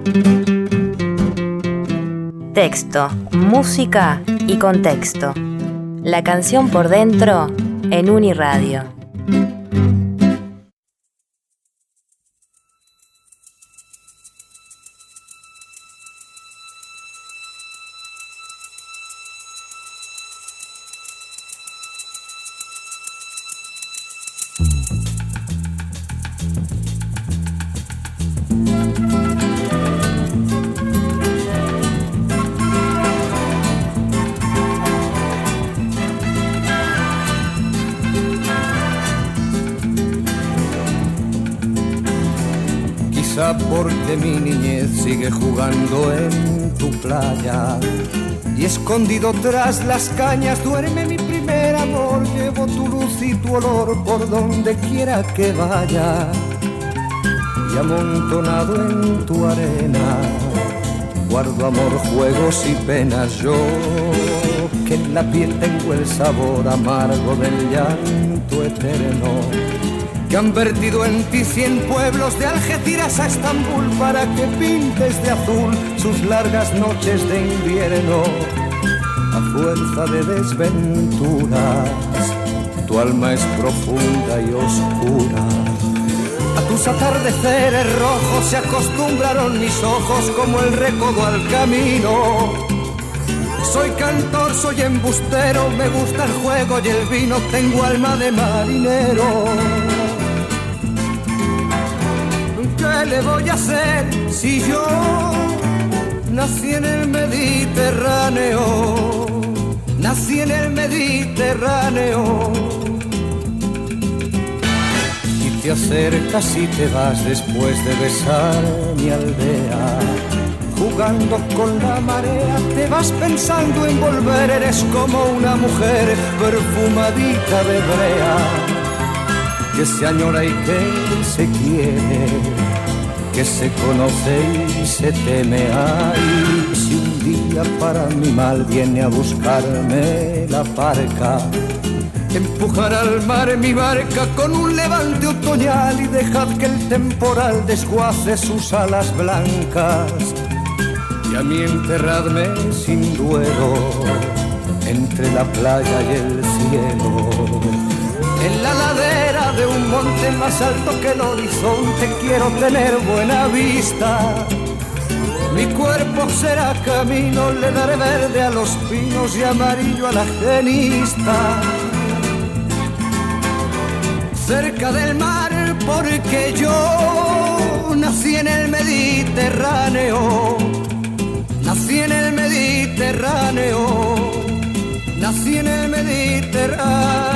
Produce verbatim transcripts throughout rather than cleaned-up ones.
Texto, música y contexto. La canción por dentro en Uniradio. Porque mi niñez sigue jugando en tu playa y escondido tras las cañas duerme mi primer amor. Llevo tu luz y tu olor por donde quiera que vaya y amontonado en tu arena guardo amor, juegos y penas. Yo que en la piel tengo el sabor amargo del llanto eterno, que han vertido en ti cien pueblos de Algeciras a Estambul para que pintes de azul sus largas noches de invierno. A fuerza de desventuras, tu alma es profunda y oscura. A tus atardeceres rojos se acostumbraron mis ojos como el recodo al camino. Soy cantor, soy embustero, me gusta el juego y el vino, tengo alma de marinero. ¿Qué le voy a hacer si yo nací en el Mediterráneo? Nací en el Mediterráneo. Y te acercas y te vas después de besar mi aldea. Jugando con la marea, te vas pensando en volver. Eres como una mujer perfumadita de brea, que se añora y que se quiere, que se conoce y se teme. Ay, si un día para mi mal viene a buscarme la parca, empujar al mar mi barca con un levante otoñal y dejad que el temporal desguace sus alas blancas. Y a mí enterradme sin duelo entre la playa y el cielo, en la ladera de un monte más alto que el horizonte. Quiero tener buena vista, mi cuerpo será camino, le daré verde a los pinos y amarillo a la genista. Cerca del mar porque yo nací en el Mediterráneo. Nací en el Mediterráneo, nací en el Mediterráneo.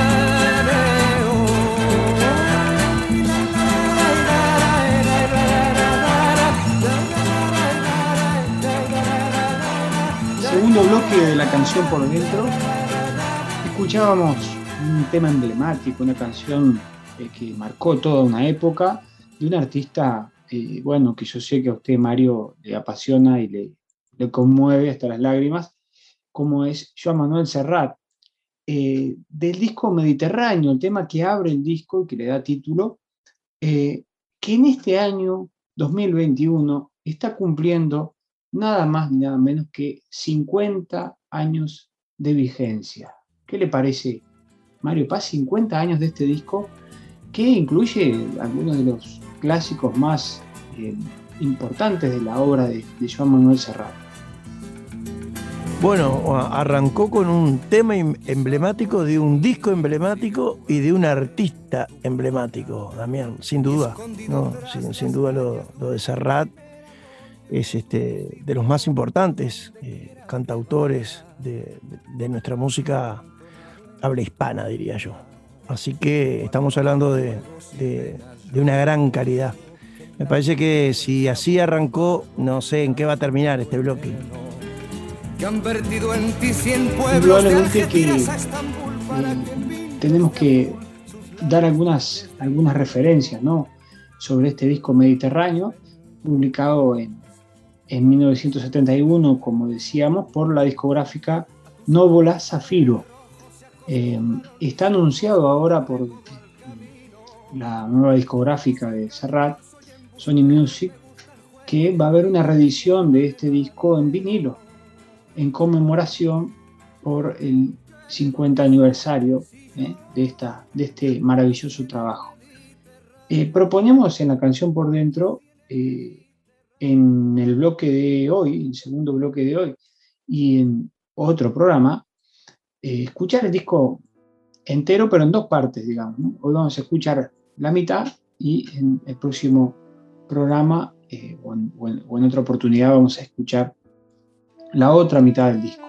Segundo bloque de la canción por dentro, escuchábamos un tema emblemático, una canción eh, que marcó toda una época, de un artista, eh, bueno, que yo sé que a usted, Mario, le apasiona y le le conmueve hasta las lágrimas, como es Joan Manuel Serrat, eh, del disco Mediterráneo, el tema que abre el disco y que le da título, eh, que en este año dos mil veintiuno está cumpliendo nada más ni nada menos que cincuenta años de vigencia. ¿Qué le parece, Mario Paz? cincuenta años de este disco que incluye algunos de los clásicos más eh, importantes de la obra de, de Joan Manuel Serrat. Bueno, arrancó con un tema emblemático, de un disco emblemático y de un artista emblemático, Damián, sin duda, ¿no? sin, sin duda lo, lo de Serrat es este, de los más importantes eh, cantautores de, de, de nuestra música habla hispana, diría yo. Así que estamos hablando de, de, de una gran calidad. Me parece que si así arrancó, no sé en qué va a terminar este bloque. Indudablemente que eh, tenemos que dar algunas, algunas referencias, ¿no?, sobre este disco Mediterráneo, publicado en, en mil novecientos setenta y uno, como decíamos, por la discográfica Nóvola Zafiro. Eh, está anunciado ahora por la nueva discográfica de Serrat, Sony Music, que va a haber una reedición de este disco en vinilo, en conmemoración por el cincuenta aniversario eh, de, esta, de este maravilloso trabajo. Eh, proponemos en la canción Por Dentro, eh, en el bloque de hoy, en el segundo bloque de hoy, y en otro programa, eh, escuchar el disco entero, pero en dos partes, digamos, ¿no? Hoy vamos a escuchar la mitad y en el próximo programa eh, o, en, o, en, o en otra oportunidad vamos a escuchar la otra mitad del disco.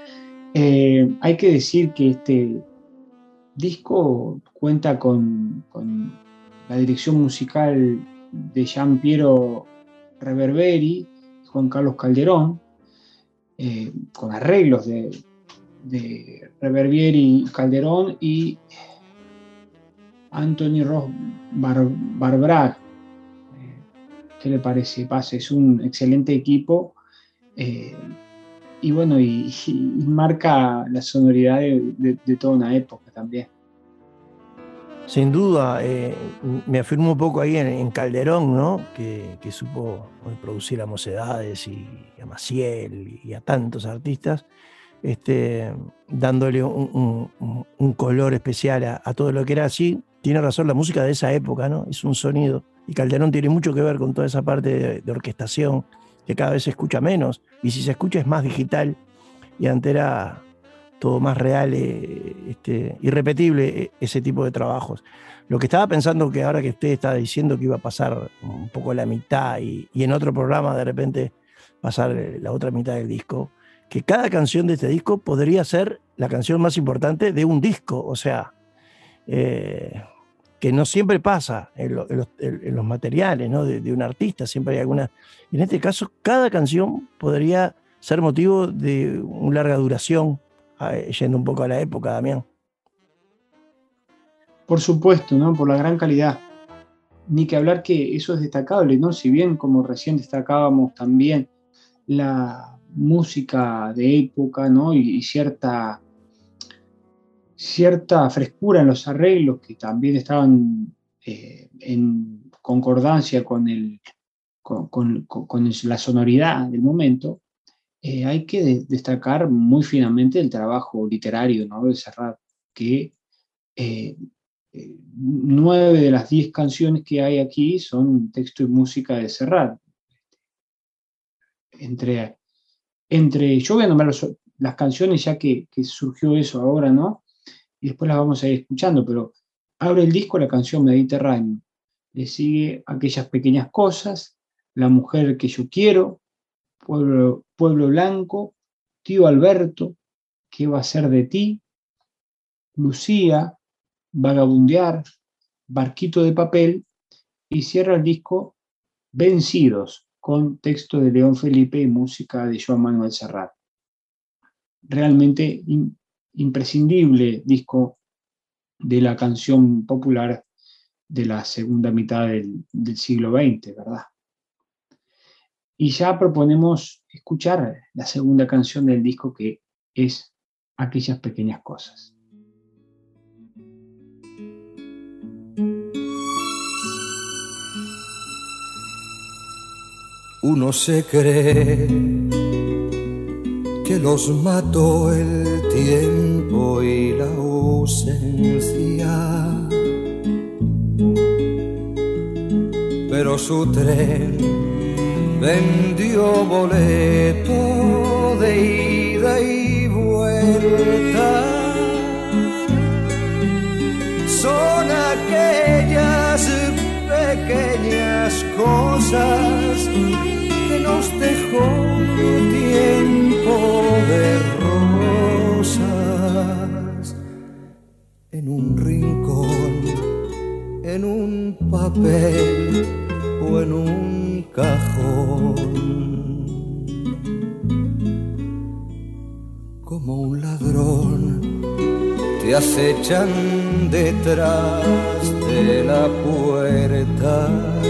Eh, hay que decir que este disco cuenta con, con la dirección musical de Gian Piero Reverberi, Juan Carlos Calderón, eh, con arreglos de, de Reverberi y Calderón y Anthony Ross Bar, Barbrach. Eh, ¿Qué le parece? Pase, es un excelente equipo. Eh, y bueno, y, y marca la sonoridad de, de, de toda una época también. Sin duda, eh, me afirmo un poco ahí en, en Calderón, ¿no? Que, que supo producir a Mocedades y a Maciel y a tantos artistas, este, dándole un, un, un color especial a, a todo lo que era así. Tiene razón, la música de esa época, ¿no? Es un sonido. Y Calderón tiene mucho que ver con toda esa parte de, de orquestación, que cada vez se escucha menos, y si se escucha es más digital, y antes era todo más real, eh, este, irrepetible, ese tipo de trabajos. Lo que estaba pensando, que ahora que usted está diciendo que iba a pasar un poco la mitad, y, y en otro programa de repente pasar la otra mitad del disco, que cada canción de este disco podría ser la canción más importante de un disco, o sea, eh, que no siempre pasa en, lo, en, los, en los materiales, ¿no? de, de un artista, siempre hay alguna. En este caso, cada canción podría ser motivo de una larga duración, yendo un poco a la época, Damián. Por supuesto, ¿no? Por la gran calidad. Ni que hablar que eso es destacable, ¿no? Si bien, como recién destacábamos también, la música de época, ¿no? y, y cierta, cierta frescura en los arreglos que también estaban eh, en concordancia con, el, con, con, con la sonoridad del momento, eh, hay que de, destacar muy finamente el trabajo literario, ¿no? de Serrat, que eh, eh, nueve de las diez canciones que hay aquí son texto y música de Serrat. Entre, entre, yo voy a nombrar los, las canciones ya que, que surgió eso ahora, ¿no? Y después las vamos a ir escuchando, pero abre el disco la canción Mediterráneo, le sigue Aquellas Pequeñas Cosas, La Mujer que Yo Quiero, Pueblo, Pueblo Blanco, Tío Alberto, ¿Qué va a ser de ti? Lucía, Vagabundear, Barquito de Papel, y cierra el disco Vencidos, con texto de León Felipe y música de Joan Manuel Serrat. Realmente in, imprescindible disco de la canción popular de la segunda mitad del, del siglo veinte, ¿verdad? Y ya proponemos escuchar la segunda canción del disco, que es Aquellas Pequeñas Cosas. Uno se cree que los mató el tiempo y la ausencia, pero su tren vendió boleto de ida y vuelta. Son aquellas pequeñas cosas que nos dejó tiempo de rosas, en un rincón, en un papel o en un cajón. Como un ladrón te acechan detrás de la puerta,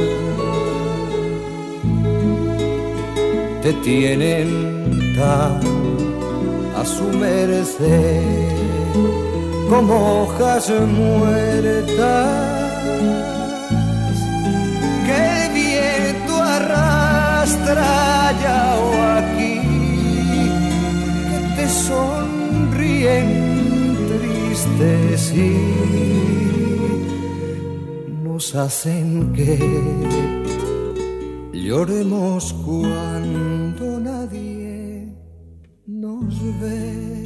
te tienen tan a su merced como hojas muertas que el viento arrastra metralla o aquí que te sonríen tristes y nos hacen que lloremos cuando nadie nos ve.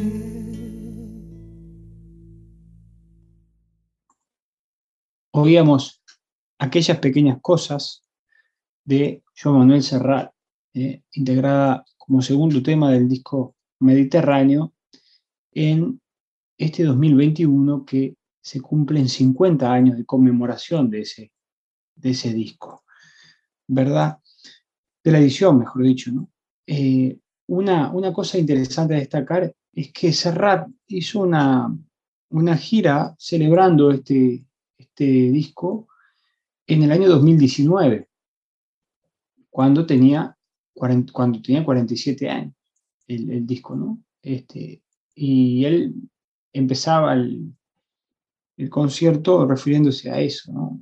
Oíamos Aquellas pequeñas cosas de Joan Manuel Serrat, eh, integrada como segundo tema del disco Mediterráneo en este dos mil veintiuno, que se cumplen cincuenta años de conmemoración de ese, de ese disco, ¿verdad? De la edición, mejor dicho, ¿no? Eh, una, una cosa interesante a destacar es que Serrat hizo una, una gira celebrando este, este disco en el año dos mil diecinueve, cuando tenía, cuarenta, cuando tenía cuarenta y siete años, el, el disco, ¿no? Este, y él empezaba el, el concierto refiriéndose a eso, ¿no?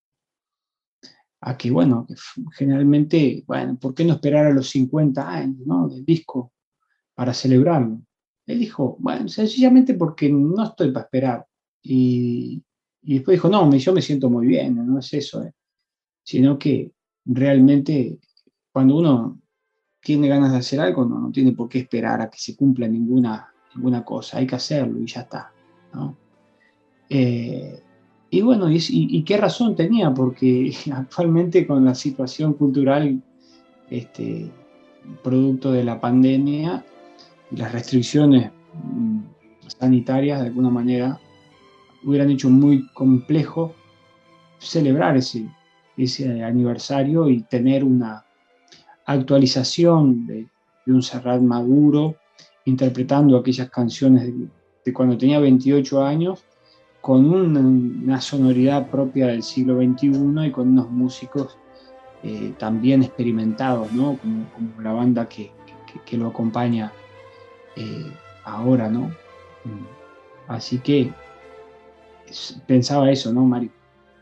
A que, bueno, que generalmente, bueno, ¿por qué no esperar a los cincuenta años, ¿no?, del disco para celebrarlo? Él dijo, bueno, sencillamente porque no estoy para esperar. Y, y después dijo, no, yo me siento muy bien, no es eso, ¿eh? Sino que realmente cuando uno tiene ganas de hacer algo, no, no tiene por qué esperar a que se cumpla ninguna, ninguna cosa, hay que hacerlo y ya está, ¿no? Eh, y bueno, y, y qué razón tenía, porque actualmente con la situación cultural, este, producto de la pandemia y las restricciones mm, sanitarias, de alguna manera, hubieran hecho muy complejo celebrar ese, ese aniversario y tener una actualización de, de un Serrat maduro, interpretando aquellas canciones de, de cuando tenía veintiocho años, con una, una sonoridad propia del siglo veintiuno y con unos músicos eh, también experimentados, ¿no? Como, como la banda que, que, que lo acompaña eh, ahora, ¿no? Así que pensaba eso, ¿no, Mario?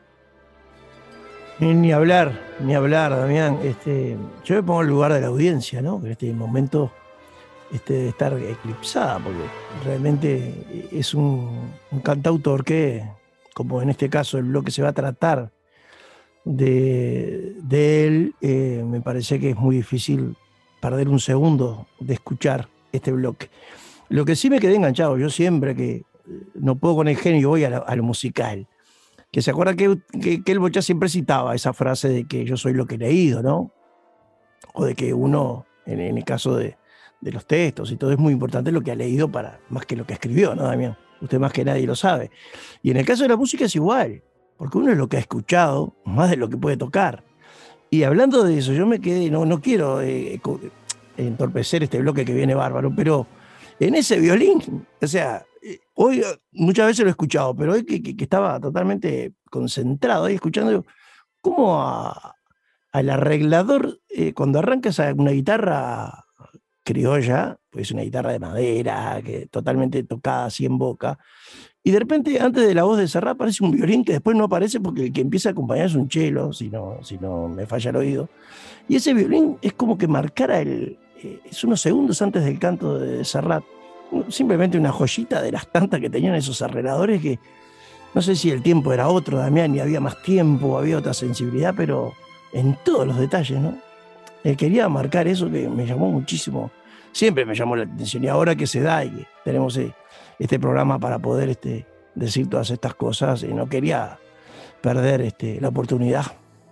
Ni hablar, ni hablar, Damián. Este, yo me pongo en el lugar de la audiencia, ¿no? Que en este momento este, de estar eclipsada, porque realmente es un, un cantautor que, como en este caso el bloque se va a tratar de, de él, eh, me parece que es muy difícil perder un segundo de escuchar este bloque. Lo que sí me quedé enganchado, yo siempre que no puedo con el genio voy a, la, a lo musical. Que se acuerda que, que, que el Bocha siempre citaba esa frase de que yo soy lo que he leído, ¿no? O de que uno, en, en el caso de, de los textos y todo, es muy importante lo que ha leído para, más que lo que escribió, ¿no, Damián? Usted más que nadie lo sabe. Y en el caso de la música es igual, porque uno es lo que ha escuchado, más de lo que puede tocar. Y hablando de eso, yo me quedé, no, no quiero eh, entorpecer este bloque que viene bárbaro, pero en ese violín, o sea, hoy muchas veces lo he escuchado, pero hoy que, que, que estaba totalmente concentrado ahí escuchando, cómo a, al arreglador, eh, cuando arrancas a una guitarra criolla, pues una guitarra de madera, que totalmente tocada así en boca, y de repente antes de la voz de Serrat aparece un violín que después no aparece porque el que empieza a acompañar es un cello, si no, si no me falla el oído, y ese violín es como que marcara el, eh, es unos segundos antes del canto de Serrat. Simplemente una joyita de las tantas que tenían esos arregladores, que no sé si el tiempo era otro, Damián, y había más tiempo, había otra sensibilidad, pero en todos los detalles, ¿no? Él quería marcar eso que me llamó muchísimo, siempre me llamó la atención, y ahora que se da y que tenemos este programa para poder este, decir todas estas cosas, no quería perder este, la oportunidad.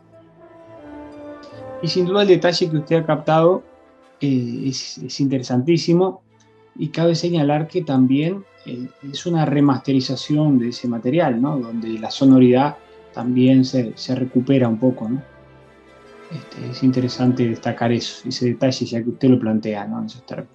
Y sin duda el detalle que usted ha captado eh, es, es interesantísimo. Y cabe señalar que también eh, es una remasterización de ese material, ¿no? Donde la sonoridad también se, se recupera un poco, ¿no? Este, es interesante destacar eso, ese detalle, ya que usted lo plantea, ¿no? En esos términos.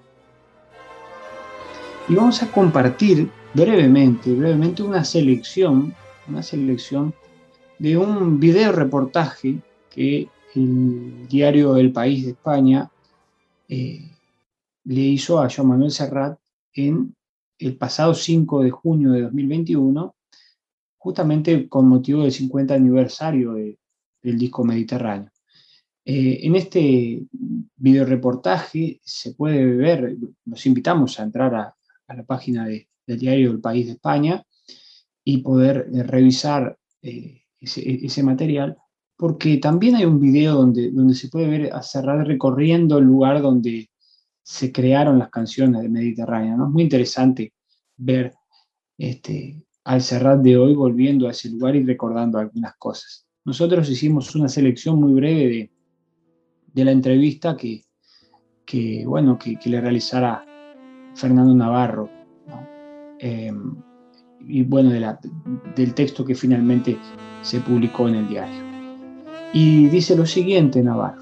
Y vamos a compartir brevemente, brevemente una selección, una selección de un video reportaje que el diario El País de España eh, le hizo a Joan Manuel Serrat en el pasado cinco de junio de dos mil veintiuno, justamente con motivo del cincuenta aniversario de, del disco Mediterráneo. Eh, en este videoreportaje se puede ver, los invitamos a entrar a, a la página de, del diario El País de España y poder eh, revisar eh, ese, ese material, porque también hay un video donde, donde se puede ver a Serrat recorriendo el lugar donde se crearon las canciones de Mediterránea, ¿no? Es muy interesante ver este, al Serrat de hoy volviendo a ese lugar y recordando algunas cosas. Nosotros hicimos una selección muy breve de, de la entrevista que, que, bueno, que, que le realizara Fernando Navarro, ¿no? Eh, y bueno, de la, del texto que finalmente se publicó en el diario. Y dice lo siguiente Navarro: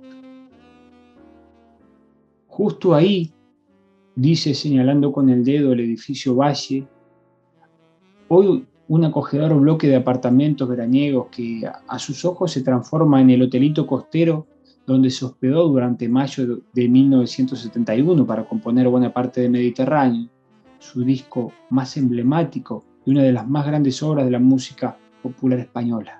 justo ahí, dice señalando con el dedo el edificio Valle, hoy un acogedor bloque de apartamentos veraniegos que a sus ojos se transforma en el hotelito costero donde se hospedó durante mayo de mil novecientos setenta y uno para componer buena parte de Mediterráneo, su disco más emblemático y una de las más grandes obras de la música popular española.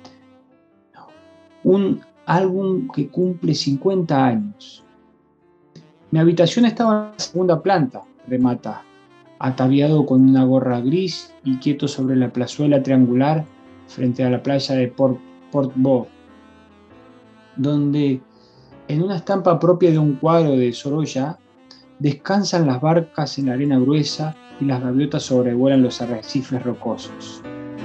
Un álbum que cumple cincuenta años. Mi habitación estaba en la segunda planta, remata, ataviado con una gorra gris y quieto sobre la plazuela triangular frente a la playa de Port, Port Bo, donde en una estampa propia de un cuadro de Sorolla descansan las barcas en la arena gruesa y las gaviotas sobrevuelan los arrecifes rocosos.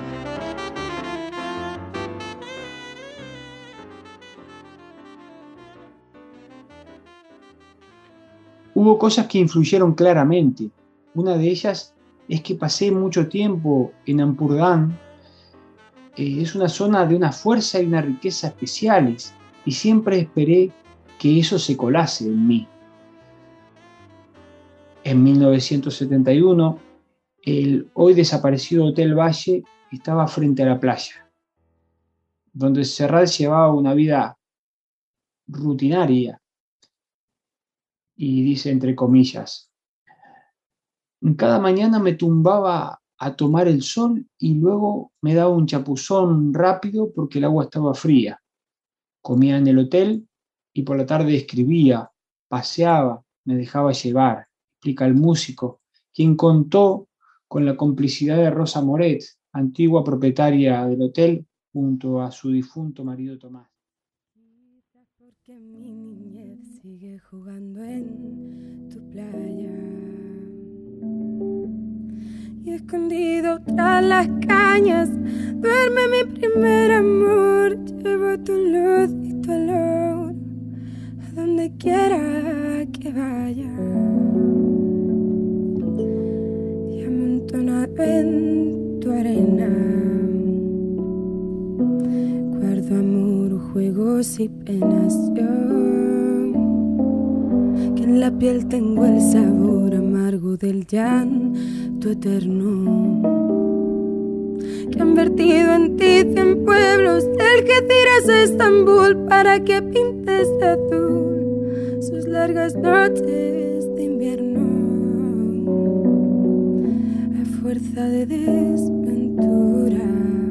Hubo cosas que influyeron claramente. Una de ellas es que pasé mucho tiempo en Ampurdán. Eh, es una zona de una fuerza y una riqueza especiales, y siempre esperé que eso se colase en mí. En mil novecientos setenta y uno, el hoy desaparecido Hotel Valle estaba frente a la playa, donde Serrat llevaba una vida rutinaria, y dice entre comillas: cada mañana me tumbaba a tomar el sol y luego me daba un chapuzón rápido porque el agua estaba fría. Comía en el hotel y por la tarde escribía, paseaba, me dejaba llevar, explica el músico, quien contó con la complicidad de Rosa Moret, antigua propietaria del hotel, junto a su difunto marido Tomás. Porque mi niñez sigue jugando en tu playa y escondido tras las cañas duerme mi primer amor. Llevo tu luz y tu olor a donde quiera que vaya y amontonado en tu arena guardo amor, juegos y penas. Yo que en la piel tengo el sabor amargo del llanto eterno que han vertido en ti cien pueblos, el que tiras a Estambul para que pintes de azul sus largas noches de invierno a fuerza de desventura.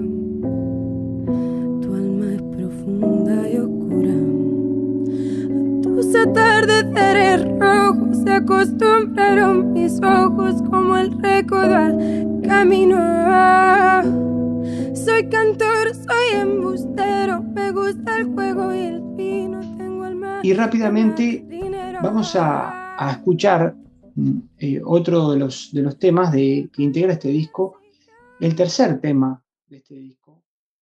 Tu alma es profunda y oscura, a tus atardeceres rojos se acostumbraron mis ojos como el recodo al camino. Soy cantor, soy embustero, me gusta el juego y el vino, tengo el mar. Y rápidamente vamos a, a escuchar eh, otro de los, de los temas de, que integra este disco, el tercer tema de este disco.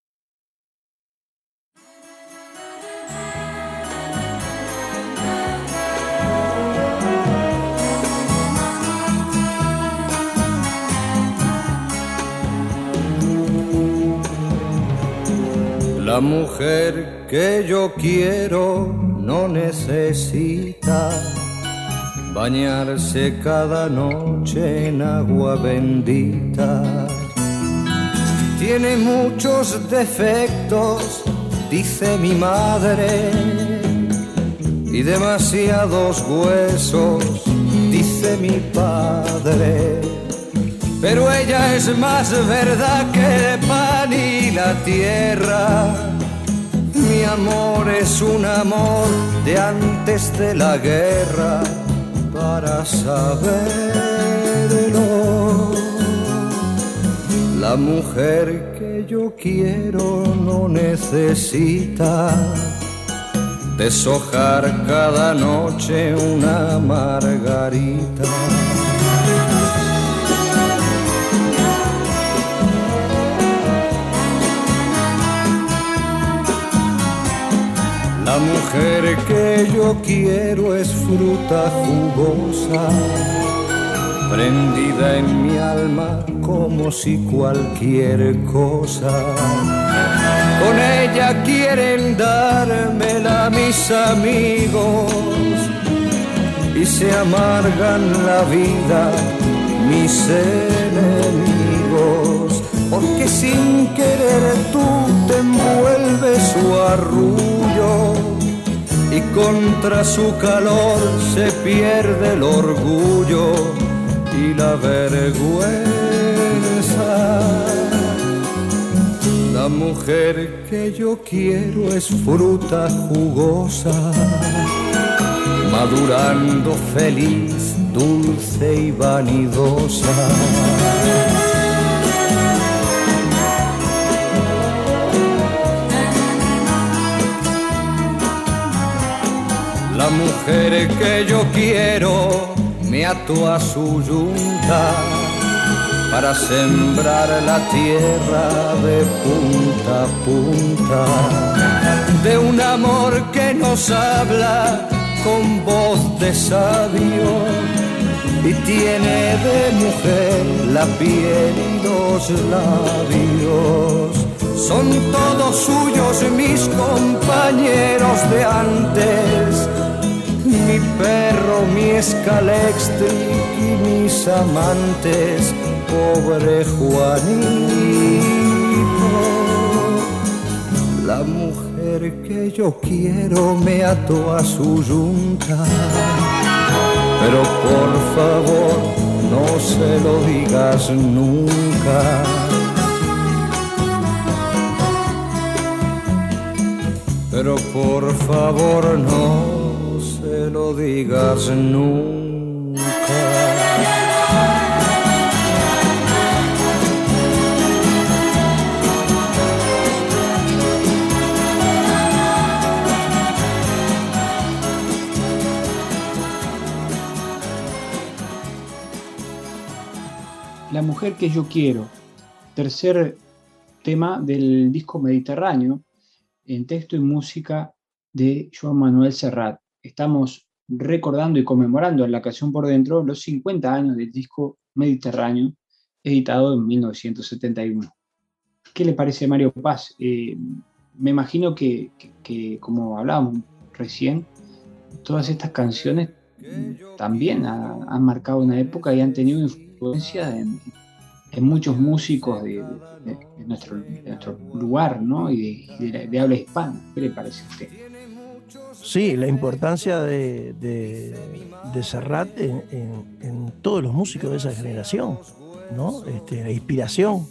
La mujer que yo quiero no necesita bañarse cada noche en agua bendita. Tiene muchos defectos, dice mi madre, y demasiados huesos, dice mi padre. Pero ella es más verdad que el pan y la tierra, mi amor es un amor de antes de la guerra para saberlo. La mujer que yo quiero no necesita deshojar cada noche una margarita. La mujer que yo quiero es fruta jugosa, prendida en mi alma como si cualquier cosa. Con ella quieren dármela mis amigos y se amargan la vida mis enemigos, porque sin querer tú te envuelves su arrullo y contra su calor se pierde el orgullo y la vergüenza. La mujer que yo quiero es fruta jugosa, madurando feliz, dulce y vanidosa. La mujer que yo quiero me ató a su yunta para sembrar la tierra de punta a punta, de un amor que nos habla con voz de sabio y tiene de mujer la piel y los labios. Son todos suyos mis compañeros de antes, mi perro, mi escalextric y mis amantes, pobre Juanito. La mujer que yo quiero me ató a su yunta, pero por favor no se lo digas nunca. Pero por favor no se lo digas nunca. La mujer que yo quiero, tercer tema del disco Mediterráneo, en texto y música de Joan Manuel Serrat. Estamos recordando y conmemorando en La Canción por Dentro los cincuenta años del disco Mediterráneo, editado en mil novecientos setenta y uno. ¿Qué le parece, Mario Paz? Eh, me imagino que, que, que, como hablábamos recién, todas estas canciones también ha, han marcado una época y han tenido influencia en, en muchos músicos de, de, de, nuestro, de nuestro lugar, ¿no? Y de, de, de habla hispana. ¿Qué le parece a usted? Sí, la importancia de, de, de Serrat en, en, en todos los músicos de esa generación, ¿no? Este, la inspiración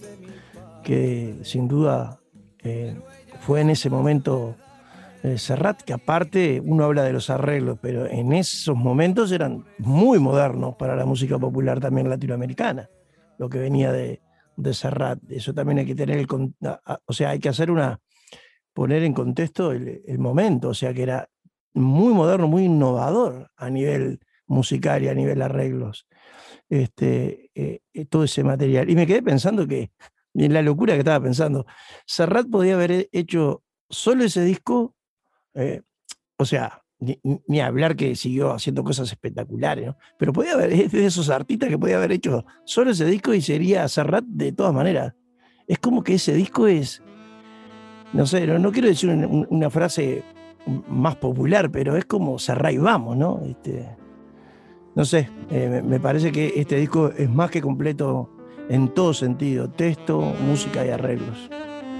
que sin duda eh, fue en ese momento eh, Serrat, que aparte uno habla de los arreglos, pero en esos momentos eran muy modernos para la música popular también latinoamericana, lo que venía de, de Serrat. Eso también hay que tener, el, o sea, hay que hacer una, poner en contexto el, el momento, o sea, que era muy moderno, muy innovador a nivel musical y a nivel arreglos, este, eh, todo ese material. Y me quedé pensando que, en la locura que estaba pensando, Serrat podía haber hecho solo ese disco, eh, o sea, ni, ni hablar que siguió haciendo cosas espectaculares, ¿no? Pero podía haber, es de esos artistas que podía haber hecho solo ese disco y sería Serrat de todas maneras. Es como que ese disco es, no sé, no, no quiero decir una, una frase más popular, pero es como Serrat y vamos, ¿no? Este, no sé, eh, me, me parece que este disco es más que completo en todo sentido, texto, música y arreglos.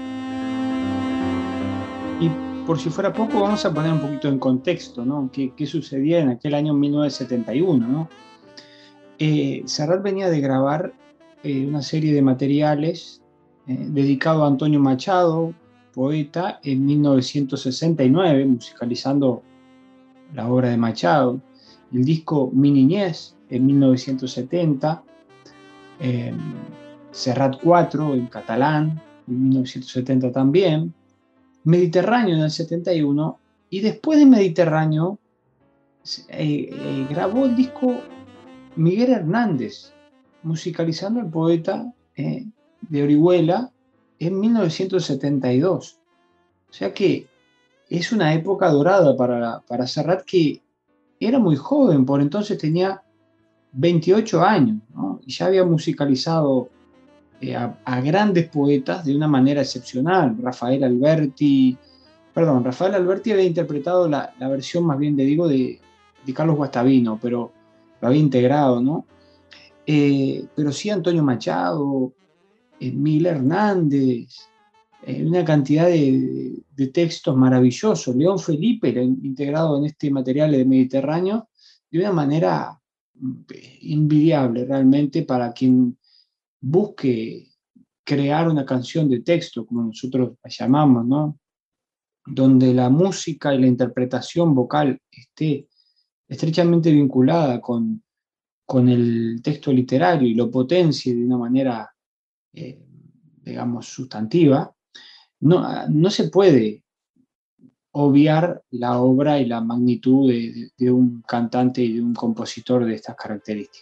Y por si fuera poco, vamos a poner un poquito en contexto, ¿no? ¿Qué, qué sucedía en aquel año mil novecientos setenta y uno, ¿no? Eh, Serrat venía de grabar eh, una serie de materiales eh, dedicado a Antonio Machado, poeta en mil novecientos sesenta y nueve, musicalizando la obra de Machado. El disco Mi Niñez en mil novecientos setenta, eh, Serrat cuatro en catalán en mil novecientos setenta también, Mediterráneo en el setenta y uno, y después de Mediterráneo eh, eh, grabó el disco Miguel Hernández, musicalizando al poeta eh, de Orihuela en mil novecientos setenta y dos. O sea que es una época dorada para, para Serrat, que era muy joven, por entonces tenía veintiocho años, ¿no? Y ya había musicalizado eh, a, a grandes poetas de una manera excepcional. Rafael Alberti, perdón, Rafael Alberti había interpretado la, la versión más bien, de digo, de, de Carlos Guastavino, pero lo había integrado, ¿no? Eh, pero sí Antonio Machado, eh, Miguel Hernández, eh, una cantidad de, de textos maravillosos. León Felipe, integrado en este material de Mediterráneo, de una manera envidiable realmente para quien busque crear una canción de texto, como nosotros la llamamos, ¿no? Donde la música y la interpretación vocal esté estrechamente vinculada con, con el texto literario y lo potencie de una manera, eh, digamos, sustantiva. No, no se puede obviar la obra y la magnitud de, de, de un cantante y de un compositor de estas características.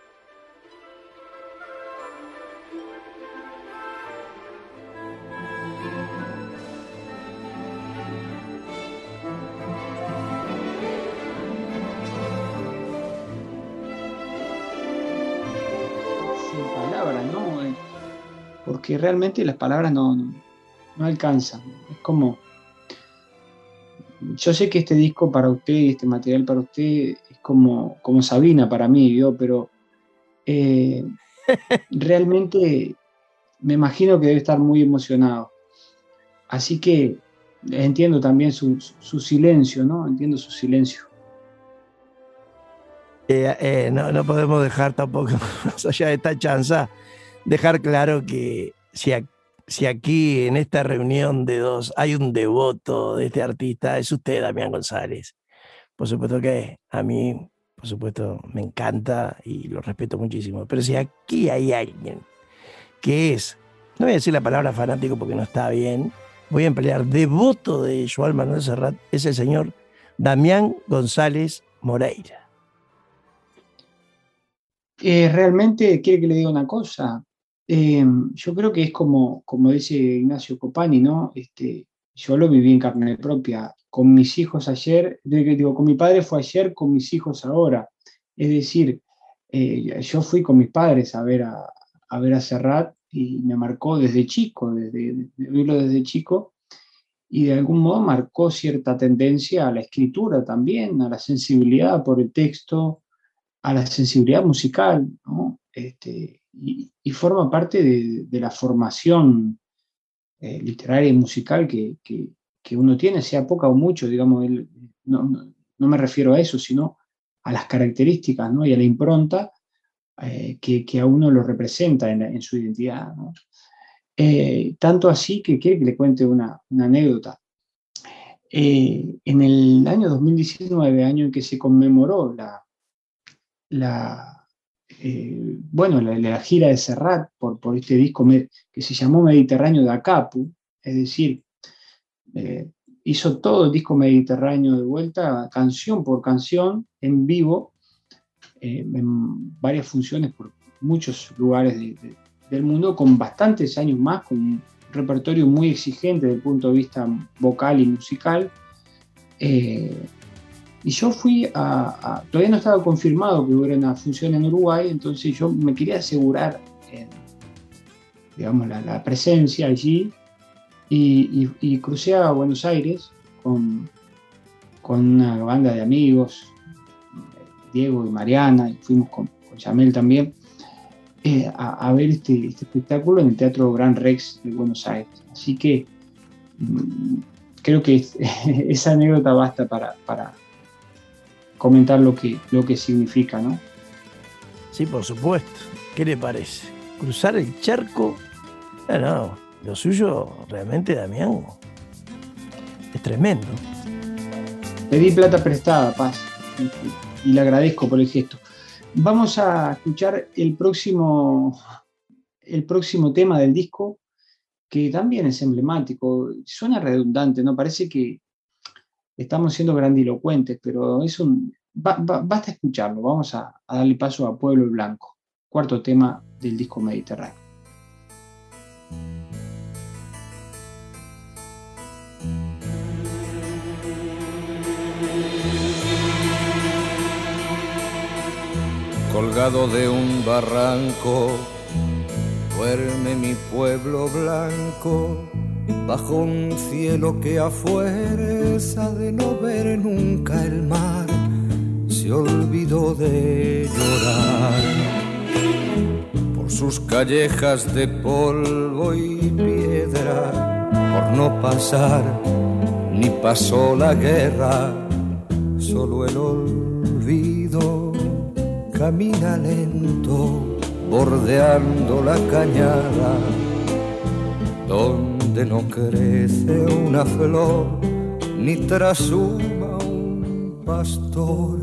Sin palabras, ¿no? Porque realmente las palabras no, no, no alcanzan. Es como... Yo sé que este disco para usted y este material para usted es como, como Sabina para mí, ¿no? Pero eh, realmente me imagino que debe estar muy emocionado. Así que entiendo también su, su silencio, ¿no? Entiendo su silencio. Eh, eh, no, no podemos dejar tampoco, más allá de esta chanza, dejar claro que si aquí, Si aquí en esta reunión de dos hay un devoto de este artista, es usted, Damián González. Por supuesto que a mí, por supuesto, me encanta y lo respeto muchísimo. Pero si aquí hay alguien que es, no voy a decir la palabra fanático porque no está bien, voy a emplear devoto de Joan Manuel Serrat, es el señor Damián González Moreira. Eh, realmente, quiere que le diga una cosa. Eh, yo creo que es como, como dice Ignacio Copani, ¿no? Este, yo lo viví en carne propia. Con mis hijos ayer, digo, con mi padre fue ayer, con mis hijos ahora. Es decir, eh, yo fui con mis padres a ver a, a ver a Serrat y me marcó desde chico, desde, de verlo desde chico, y de algún modo marcó cierta tendencia a la escritura también, a la sensibilidad por el texto, a la sensibilidad musical, ¿no? Este, y, y forma parte de, de la formación eh, literaria y musical que, que, que uno tiene, sea poca o mucho, digamos, el, no, no, no me refiero a eso, sino a las características, ¿no? Y a la impronta eh, que, que a uno lo representa en, en su identidad, ¿no? Eh, tanto así que quiere que le cuente una, una anécdota. Eh, en el año dos mil diecinueve, año en que se conmemoró la, la Eh, bueno, la, la gira de Serrat por, por este disco me, que se llamó Mediterráneo da Capo, es decir, eh, hizo todo el disco Mediterráneo de vuelta, canción por canción, en vivo, eh, en varias funciones por muchos lugares de, de, del mundo, con bastantes años más, con un repertorio muy exigente desde el punto de vista vocal y musical. Eh, Y yo fui a, a... Todavía no estaba confirmado que hubiera una función en Uruguay, entonces yo me quería asegurar, eh, digamos, la, la presencia allí, y, y, y crucé a Buenos Aires con, con una banda de amigos, Diego y Mariana, y fuimos con, con Yamel también, eh, a, a ver este, este espectáculo en el Teatro Gran Rex de Buenos Aires. Así que mmm, creo que esa anécdota basta para... para comentar lo que, lo que significa, ¿no? Sí, por supuesto. ¿Qué le parece? Cruzar el charco, no, no, lo suyo realmente, Damián, es tremendo. Pedí plata prestada, Paz, y, y le agradezco por el gesto. Vamos a escuchar el próximo, el próximo tema del disco, que también es emblemático. Suena redundante, ¿no? Parece que estamos siendo grandilocuentes, pero es un, ba, ba, basta escucharlo. Vamos a, a darle paso a Pueblo Blanco, cuarto tema del disco Mediterráneo. Colgado de un barranco, duerme mi pueblo blanco, bajo un cielo que a fuerza de no ver nunca el mar, se olvidó de llorar. Por sus callejas de polvo y piedra, por no pasar, ni pasó la guerra, solo el olvido camina lento, bordeando la cañada, donde no crece una flor, ni trashuma un pastor.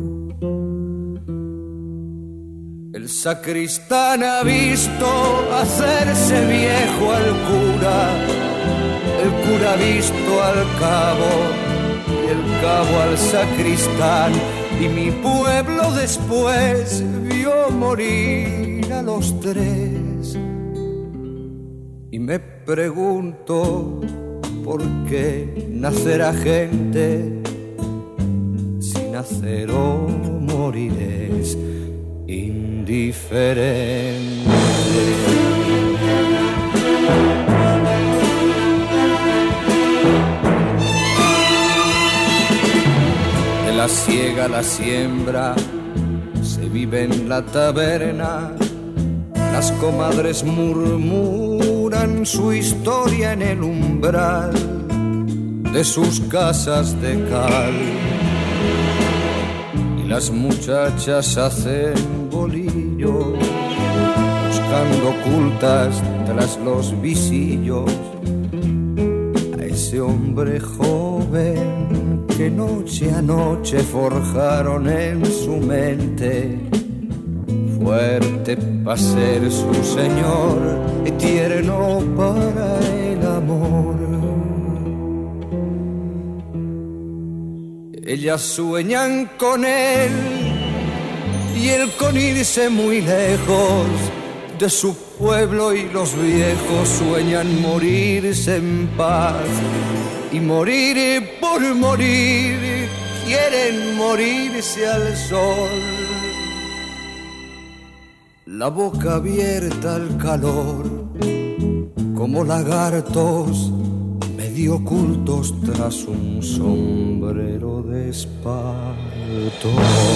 El sacristán ha visto hacerse viejo al cura, el cura ha visto al cabo, y el cabo al sacristán, y mi pueblo después vio morir a los tres. Y me pregunto por qué nacerá gente si nacer o morir es indiferente. La siega, la siembra, se vive en la taberna. Las comadres murmuran su historia en el umbral de sus casas de cal. Y las muchachas hacen bolillo, buscando ocultas tras los visillos a ese hombre joven que noche a noche forjaron en su mente, fuerte para ser su señor y tierno para el amor. Ellas sueñan con él y él con irse muy lejos de su pueblo, y los viejos sueñan morirse en paz. Y morir por morir, quieren morirse al sol. La boca abierta al calor, como lagartos medio ocultos tras un sombrero de espanto.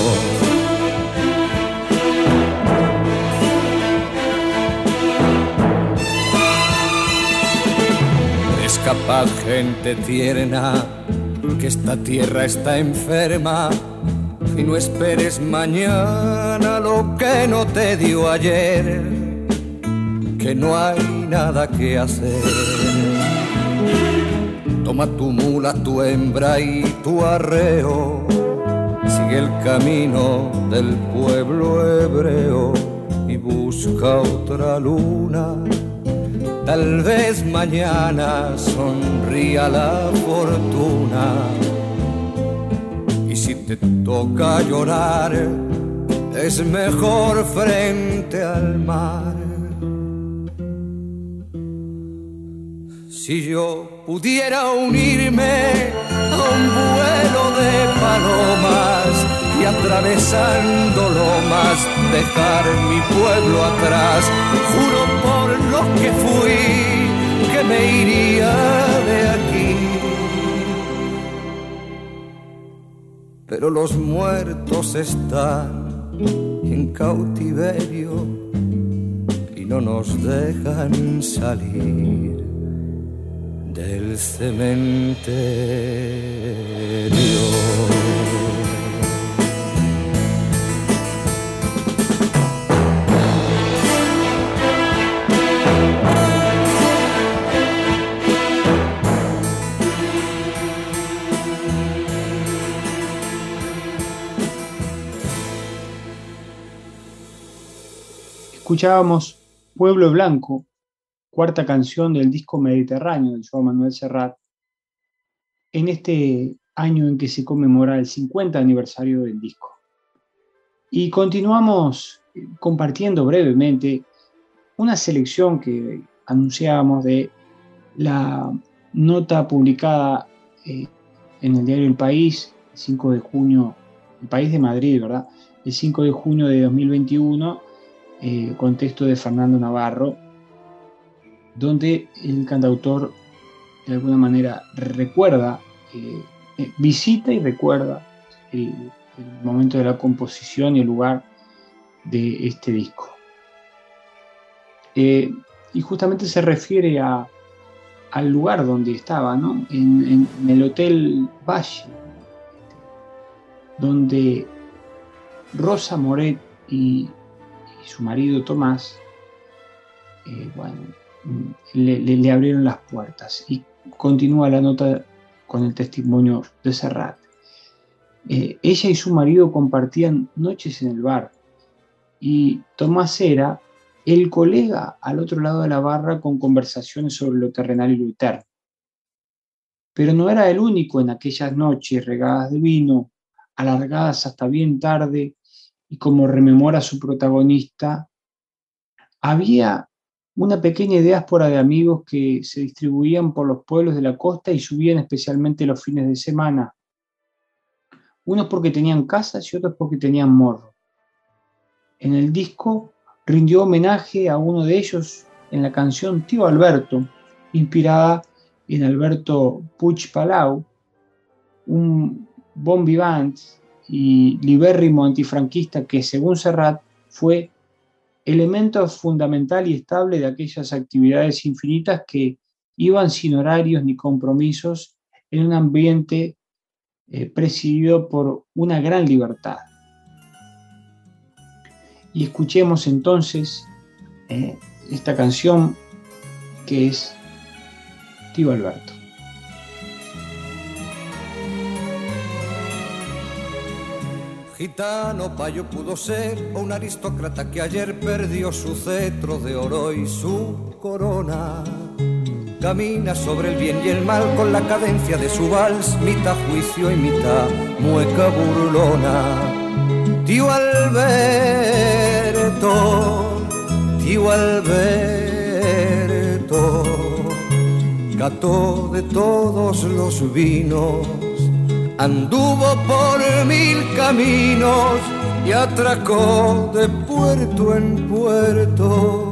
Capaz gente tierna, que esta tierra está enferma, y no esperes mañana lo que no te dio ayer, que no hay nada que hacer. Toma tu mula, tu hembra y tu arreo, sigue el camino del pueblo hebreo y busca otra luna. Tal vez mañana sonría la fortuna, y si te toca llorar, es mejor frente al mar. Si yo pudiera unirme a un vuelo de palomas y atravesando lomas dejar mi pueblo atrás, juro por lo que fui que me iría de aquí. Pero los muertos están en cautiverio y no nos dejan salir del cementerio. Escuchábamos Pueblo Blanco, cuarta canción del disco Mediterráneo de Joan Manuel Serrat, en este año en que se conmemora el cincuenta aniversario del disco. Y continuamos compartiendo brevemente una selección que anunciábamos de la nota publicada eh, en el diario El País, el cinco de junio, El País de Madrid, ¿verdad? El cinco de junio de dos mil veintiuno, eh, con texto de Fernando Navarro, donde el cantautor de alguna manera recuerda, eh, eh, visita y recuerda el, el momento de la composición y el lugar de este disco. Eh, y justamente se refiere a, al lugar donde estaba, ¿no? En, en, en el Hotel Valle, donde Rosa Moret y, y su marido Tomás, eh, bueno, le, le, le abrieron las puertas. Y continúa la nota con el testimonio de Serrat. Eh, ella y su marido compartían noches en el bar, y Tomás era el colega al otro lado de la barra con conversaciones sobre lo terrenal y lo eterno. Pero no era el único en aquellas noches regadas de vino, alargadas hasta bien tarde, y como rememora su protagonista, había una pequeña diáspora de amigos que se distribuían por los pueblos de la costa y subían especialmente los fines de semana, unos porque tenían casas y otros porque tenían morro. En el disco rindió homenaje a uno de ellos en la canción Tío Alberto, inspirada en Alberto Puig Palau, un bon vivant y libérrimo antifranquista que, según Serrat, fue elemento fundamental y estable de aquellas actividades infinitas que iban sin horarios ni compromisos en un ambiente eh, presidido por una gran libertad. Y escuchemos entonces eh, esta canción que es Tío Alberto. Gitano payo pudo ser, o un aristócrata que ayer perdió su cetro de oro y su corona. Camina sobre el bien y el mal con la cadencia de su vals, mitad juicio y mitad mueca burlona. Tío Alberto, tío Alberto, cató de todos los vinos, anduvo por mil caminos y atracó de puerto en puerto.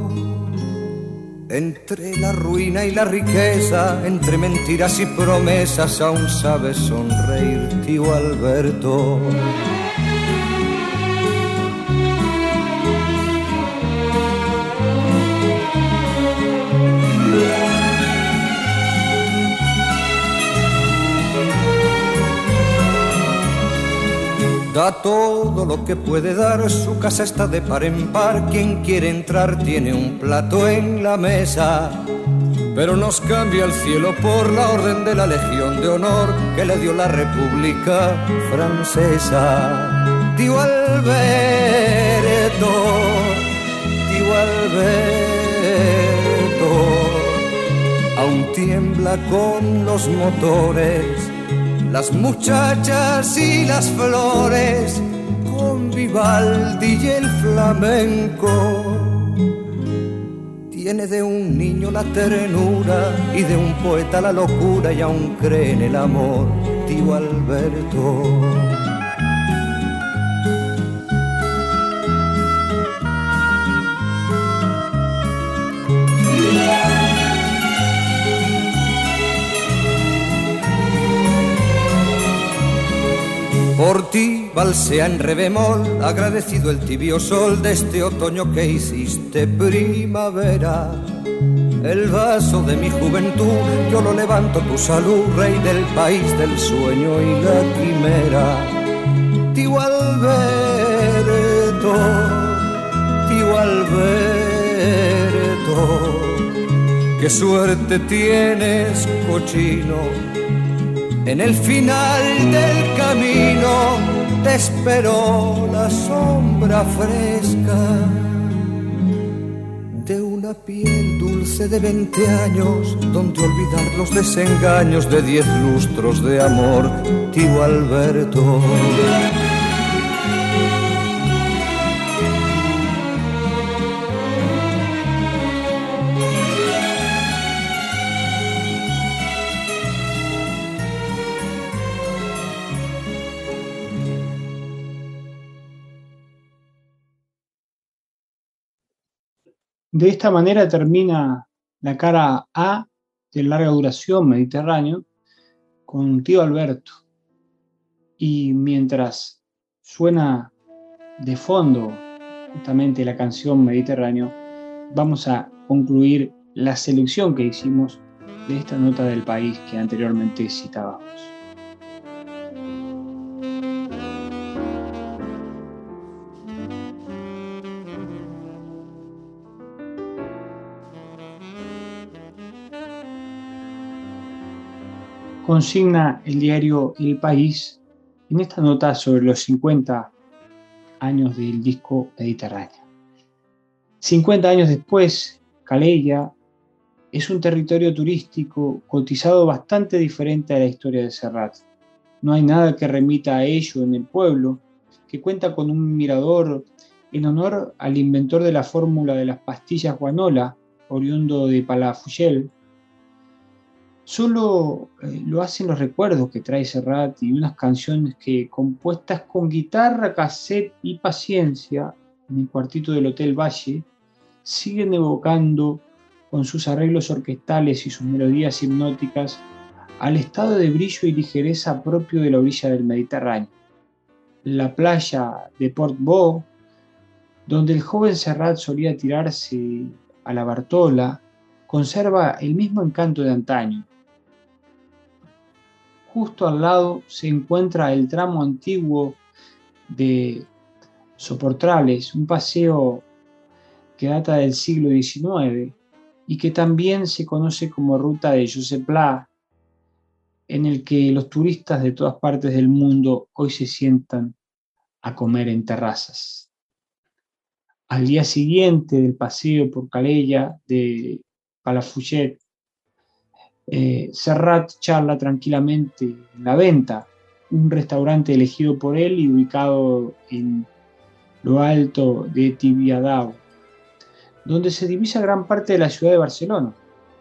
Entre la ruina y la riqueza, entre mentiras y promesas, aún sabe sonreír tío Alberto. Da todo lo que puede dar, su casa está de par en par, quien quiere entrar tiene un plato en la mesa. Pero nos cambia el cielo por la orden de la Legión de Honor que le dio la República Francesa. Tío Alberto, tío Alberto, aún tiembla con los motores, las muchachas y las flores, con Vivaldi y el flamenco. Tiene de un niño la ternura y de un poeta la locura, y aún cree en el amor, tío Alberto. Por ti valsea en re bemol, agradecido el tibio sol de este otoño que hiciste primavera. El vaso de mi juventud yo lo levanto, tu salud, rey del país del sueño y la quimera. Tío Alberto, tío Alberto, qué suerte tienes, cochino. En el final del camino te esperó la sombra fresca. una piel dulce de veinte años, donde olvidar los desengaños de diez lustros de amor, tío Alberto. De esta manera termina la cara A de larga duración Mediterráneo con Tío Alberto. Y mientras suena de fondo justamente la canción Mediterráneo, vamos a concluir la selección que hicimos de esta nota del país que anteriormente citábamos. Consigna el diario El País en esta nota sobre los cincuenta años del disco Mediterráneo. cincuenta años después, Calella es un territorio turístico cotizado bastante diferente a la historia de Serrat. No hay nada que remita a ello en el pueblo, que cuenta con un mirador en honor al inventor de la fórmula de las pastillas guanola, oriundo de Palafrugell. Solo eh, lo hacen los recuerdos que trae Serrat y unas canciones que, compuestas con guitarra, cassette y paciencia en el cuartito del Hotel Valle, siguen evocando con sus arreglos orquestales y sus melodías hipnóticas al estado de brillo y ligereza propio de la orilla del Mediterráneo. La playa de Port-Bo, donde el joven Serrat solía tirarse a la Bartola, conserva el mismo encanto de antaño. Justo al lado se encuentra el tramo antiguo de Soportrales, un paseo que data del siglo diecinueve y que también se conoce como ruta de Josep Pla, en el que los turistas de todas partes del mundo hoy se sientan a comer en terrazas. Al día siguiente del paseo por Calella de Palafrugell, Eh, Serrat charla tranquilamente en La Venta, un restaurante elegido por él y ubicado en lo alto de Tibiadao, donde se divisa gran parte de la ciudad de Barcelona.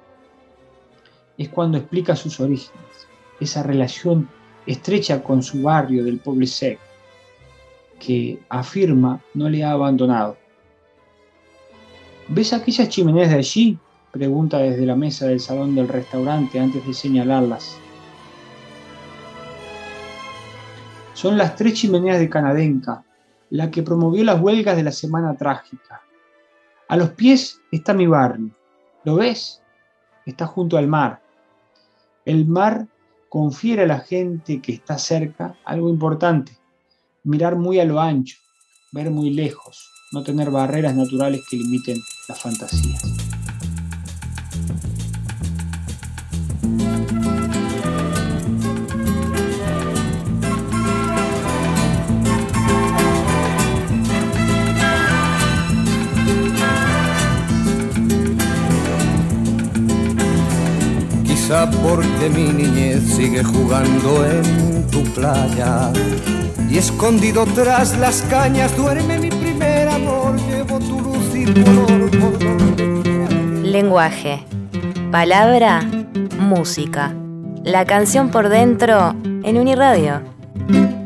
Es cuando explica sus orígenes, esa relación estrecha con su barrio del Poble Sec, que afirma no le ha abandonado. ¿Ves aquellas chimeneas de allí?, pregunta desde la mesa del salón del restaurante antes de señalarlas. Son las tres chimeneas de Canadenca, la que promovió las huelgas de la Semana Trágica. A los pies está mi barrio. ¿Lo ves? Está junto al mar. El mar confiere a la gente que está cerca algo importante: mirar muy a lo ancho, ver muy lejos, no tener barreras naturales que limiten las fantasías. Quizá porque mi niñez sigue jugando en tu playa y escondido tras las cañas duerme mi primer amor. Llevo tu luz y color por donde quiera. Lenguaje, palabra, música. La canción por dentro en Uniradio.